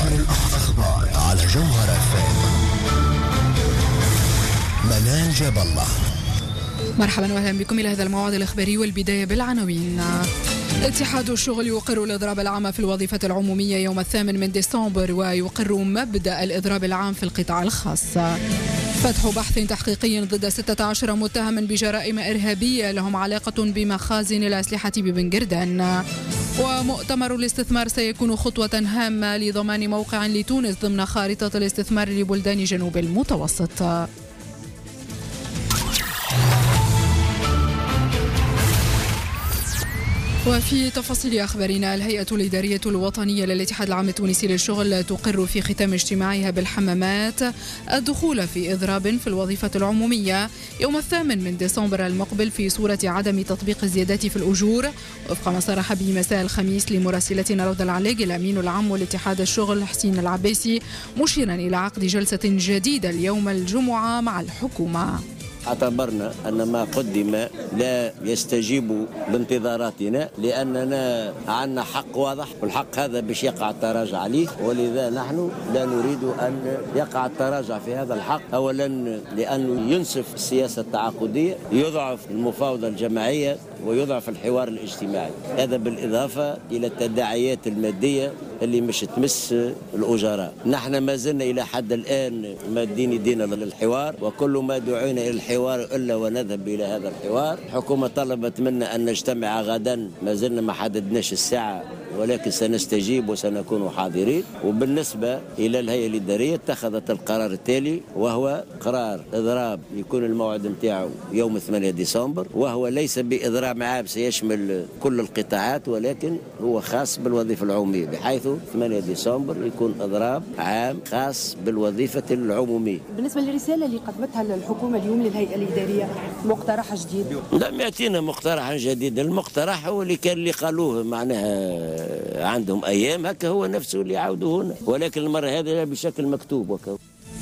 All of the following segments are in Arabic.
الأخبار على جوهر FM. منال جاب الله. مرحبا واهلا بكم الى هذا الموعد الاخباري، والبدايه بالعناوين. اتحاد الشغل يقر الإضراب العام في الوظيفة العمومية يوم 8 من ديسمبر، ويقر مبدأ الإضراب العام في القطاع الخاص. فتح بحث تحقيقي ضد 16 متهم بجرائم إرهابية لهم علاقة بمخازن الأسلحة ببنجردان. ومؤتمر الاستثمار سيكون خطوة هامة لضمان موقع لتونس ضمن خارطة الاستثمار لبلدان جنوب المتوسط. وفي تفاصيل أخبارنا، الهيئة الإدارية الوطنية للاتحاد العام التونسي للشغل تقر في ختام اجتماعها بالحمامات الدخول في إضراب في الوظيفة العمومية يوم 8 من ديسمبر المقبل في صورة عدم تطبيق الزيادات في الأجور، وفق ما صرح به مساء الخميس لمراسلتنا روضة العلاق الأمين العام لاتحاد الشغل حسين العباسي، مشيرا إلى عقد جلسة جديدة اليوم الجمعة مع الحكومة. اعتبرنا أن ما قدم لا يستجيب لانتظاراتنا، لأننا عندنا حق واضح، والحق هذا باش يقع التراجع عليه، ولذا نحن لا نريد أن يقع التراجع في هذا الحق. أولا لأنه ينسف السياسة التعاقدية، يضعف المفاوضة الجماعية ويضعف الحوار الاجتماعي، هذا بالإضافة إلى التداعيات المادية اللي مش تمس الأجراء. نحن ما زلنا إلى حد الآن مادين يدينا للحوار، وكل ما دعينا إلى الحوار إلا ونذهب إلى هذا الحوار. الحكومة طلبت منا أن نجتمع غدا، ما زلنا ما حددناش الساعة، ولكن سنستجيب وسنكون حاضرين. وبالنسبة إلى الهيئة الإدارية اتخذت القرار التالي، وهو قرار إضراب يكون الموعد متاعه يوم 8 ديسمبر، وهو ليس بإضراب عام سيشمل كل القطاعات، ولكن هو خاص بالوظيفة العمومية، بحيث 8 ديسمبر يكون إضراب عام خاص بالوظيفة العمومية. بالنسبة للرسالة اللي قدمتها الحكومة اليوم للهيئة الإدارية، مقترح جديد؟ لم يأتينا مقترح جديد، المقترح هو اللي قالوه معناها عندهم أيام هكا، هو نفسه اللي يعودوه هنا، ولكن المرة هذه بشكل مكتوب وكذا.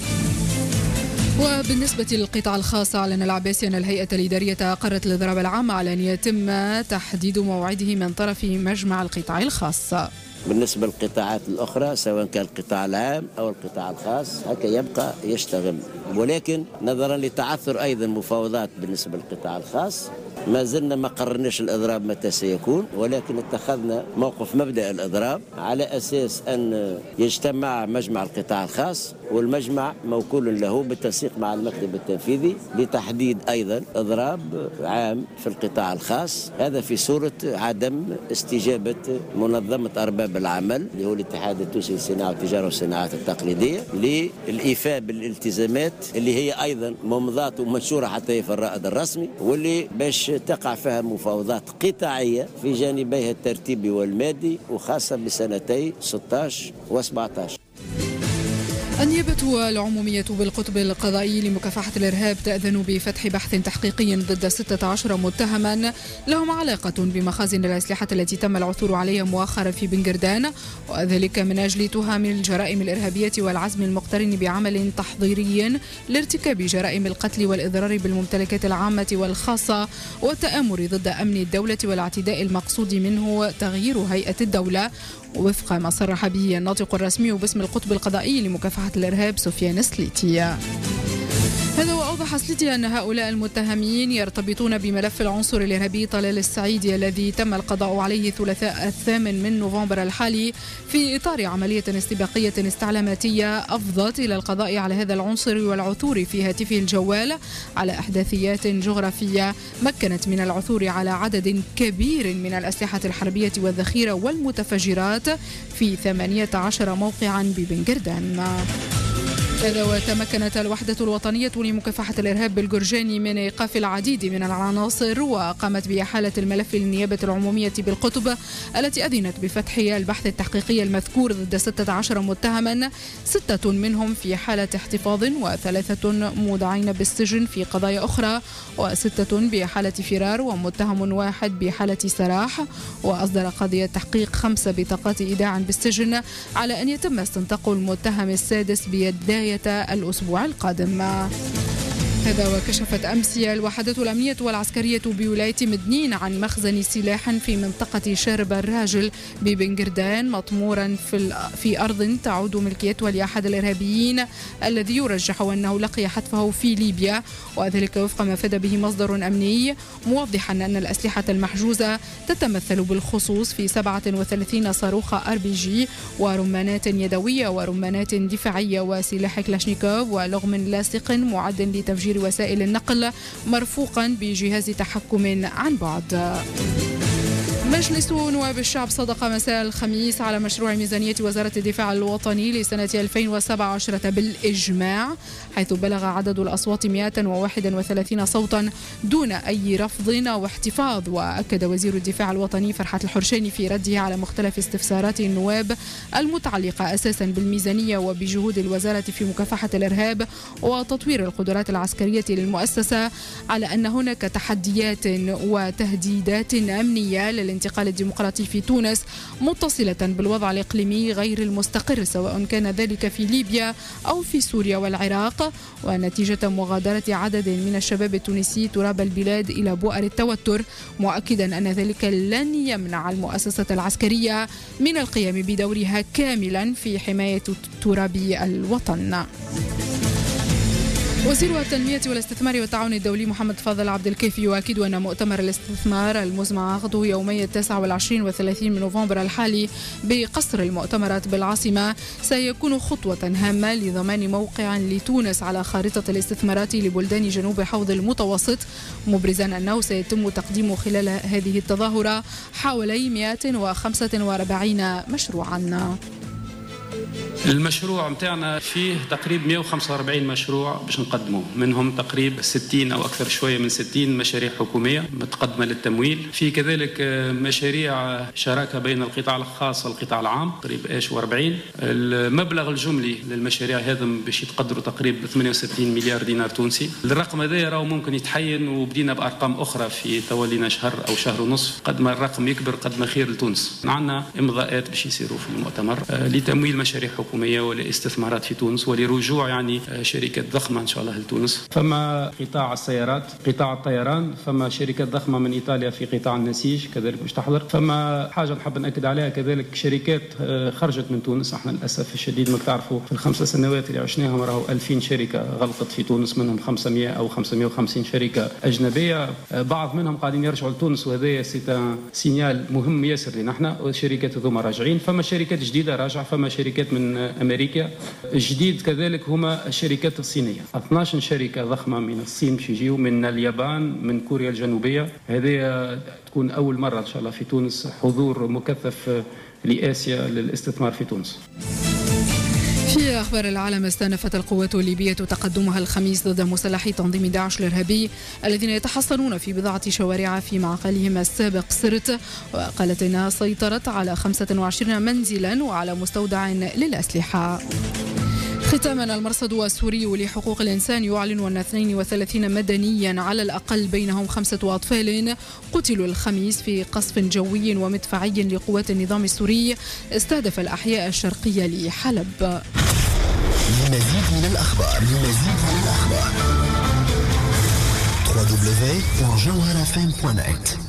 وبالنسبة للقطاع الخاص، أعلن العباسي أن الهيئة الإدارية أقرت الإضراب العام على أن يتم تحديد موعده من طرف مجمع القطاع الخاص. بالنسبة للقطاعات الأخرى سواء كان القطاع العام أو القطاع الخاص هكا يبقى يشتغل، ولكن نظرا لتعثر أيضا مفاوضات بالنسبة للقطاع الخاص ما زلنا ما قررناش الإضراب متى سيكون، ولكن اتخذنا موقف مبدأ الإضراب على أساس أن يجتمع مجمع القطاع الخاص، والمجمع موكول له بالتنسيق مع المكتب التنفيذي لتحديد أيضا إضراب عام في القطاع الخاص، هذا في صورة عدم استجابة منظمة أرباب العمل اللي هو الاتحاد التونسي للصناعة والتجارة والصناعات التقليدية للإيفاء بالالتزامات اللي هي أيضا ممضاة ومنشورة حتى في الرائد الرسمي، واللي باش تقع فيها مفاوضات قطاعية في جانبيها الترتيبي والمادي، وخاصة بسنتي 16 و17. النيابة العمومية بالقطب القضائي لمكافحة الإرهاب تأذن بفتح بحث تحقيقي ضد 16 متهما لهم علاقة بمخازن الأسلحة التي تم العثور عليها مؤخرا في بنجردان، وذلك من أجل تهم الجرائم الإرهابية والعزم المقترن بعمل تحضيري لارتكاب جرائم القتل والإضرار بالممتلكات العامة والخاصة والتآمر ضد أمن الدولة والاعتداء المقصود منه تغيير هيئة الدولة، وفق ما صرح به الناطق الرسمي باسم القطب القضائي لمكافحة الإرهاب سفيان سليتي. هذا وأوضح سليتي أن هؤلاء المتهمين يرتبطون بملف العنصر الإرهابي طلال السعيدي الذي تم القضاء عليه ثلاثاء 8 من نوفمبر الحالي في إطار عملية استباقية استعلاماتية أفضت إلى القضاء على هذا العنصر والعثور في هاتفه الجوال على أحداثيات جغرافية مكنت من العثور على عدد كبير من الأسلحة الحربية والذخيرة والمتفجرات في 18 موقعا ببنجردان. كذا وتمكنت الوحدة الوطنية لمكافحة الإرهاب بالجرجاني من إيقاف العديد من العناصر، وقامت بإحالة الملف للنيابة العمومية بالقطب التي أذنت بفتح البحث التحقيقي المذكور ضد 16 متهما، 6 منهم في حالة احتفاظ و3 مودعين بالسجن في قضايا أخرى، و6 بحالة فرار ومتهم واحد بحالة سراح. وأصدر قاضي التحقيق 5 بطاقات إيداع بالسجن على أن يتم استنطاق المتهم السادس بيداية الأسبوع القادم. هذا وكشفت أمس الوحدات الأمنية والعسكرية بولاية مدنين عن مخزن سلاح في منطقة شارب الراجل ببنجردان مطمورا في أرض تعود ملكيتها لأحد الإرهابيين الذي يرجح أنه لقي حتفه في ليبيا، وذلك وفق ما فاد به مصدر أمني موضحا أن الأسلحة المحجوزة تتمثل بالخصوص في 37 صاروخ RPG ورمانات يدوية ورمانات دفاعية وسلاح كلاشنيكوف ولغم لاصق معد لتفجير وسائل النقل مرفوقا بجهاز تحكم عن بعد. مجلس نواب الشعب صدق مساء الخميس على مشروع ميزانية وزارة الدفاع الوطني لسنة 2017 بالإجماع، حيث بلغ عدد الأصوات 131 صوتا دون أي رفض أو احتفاظ. وأكد وزير الدفاع الوطني فرحات الحرشاني في رده على مختلف استفسارات النواب المتعلقة أساسا بالميزانية وبجهود الوزارة في مكافحة الإرهاب وتطوير القدرات العسكرية للمؤسسة، على أن هناك تحديات وتهديدات أمنية للانتقال الديمقراطي في تونس متصلة بالوضع الإقليمي غير المستقر، سواء كان ذلك في ليبيا أو في سوريا والعراق، ونتيجة مغادرة عدد من الشباب التونسي تراب البلاد إلى بؤر التوتر، مؤكدا أن ذلك لن يمنع المؤسسة العسكرية من القيام بدورها كاملا في حماية تراب الوطن. وزير التنمية والاستثمار والتعاون الدولي محمد فاضل عبد الكافي يؤكد أن مؤتمر الاستثمار المزمع عقده يومي 29 و30 من نوفمبر الحالي بقصر المؤتمرات بالعاصمة سيكون خطوة هامة لضمان موقع لتونس على خارطة الاستثمارات لبلدان جنوب حوض المتوسط، مبرزا أنه سيتم تقديم خلال هذه التظاهرة حوالي 145 مشروعا. المشروع متاعنا فيه تقريبا 145 مشروع باش نقدموه، منهم تقريبا 60 أو أكثر شوية من 60 مشاريع حكومية متقدمة للتمويل، في كذلك مشاريع شراكة بين القطاع الخاص والقطاع العام تقريبا 40. المبلغ الجملي للمشاريع هذا باش يتقدروا تقريبا 68 مليار دينار تونسي. الرقم هذا راهو ممكن يتحين، وبدينا بأرقام أخرى في تولينا شهر أو شهر ونصف، قد ما الرقم يكبر قد ما خير لتونس. عندنا إمضاءات باش يصيروا في المؤتمر لتمويل مشاريع حكومية ولاستثمارات في تونس ولرجوع يعني شركات ضخمة إن شاء الله لتونس. فما قطاع السيارات، قطاع الطيران، فما شركات ضخمة من إيطاليا في قطاع النسيج كذلك باش تحضر. فما حاجة نحب نأكد عليها كذلك، شركات خرجت من تونس. احنا للأسف الشديد ما تعرفوا في ال5 سنوات اللي عشناهم راهو 2000 شركة غلقت في تونس، منهم 500 أو 550 شركة أجنبية، بعض منهم قاعدين يرجعوا لتونس، وهذا سينيال مهم ياسر لنا احنا. والشركات هذوما راجعين، فما شركات جديدة راجعة، فما شركات من أمريكا جديد كذلك، هما الشركات الصينية. 12 شركة ضخمة من الصين باش يجيو، من اليابان، من كوريا الجنوبية. هذه تكون أول مرة إن شاء الله في تونس حضور مكثف لآسيا للاستثمار في تونس. في أخبار العالم، استأنفت القوات الليبية تقدمها الخميس ضد مسلحي تنظيم داعش الإرهابي الذين يتحصنون في بضعة شوارع في معقلهم السابق سرت، وقالت إنها سيطرت على 25 منزلا وعلى مستودع للأسلحة. ختاما، المرصد السوري لحقوق الإنسان يعلن أن 32 مدنيا على الأقل بينهم 5 أطفال قتلوا الخميس في قصف جوي ومدفعي لقوات النظام السوري استهدف الأحياء الشرقية لحلب. لمزيد من الأخبار www.jawharafm.net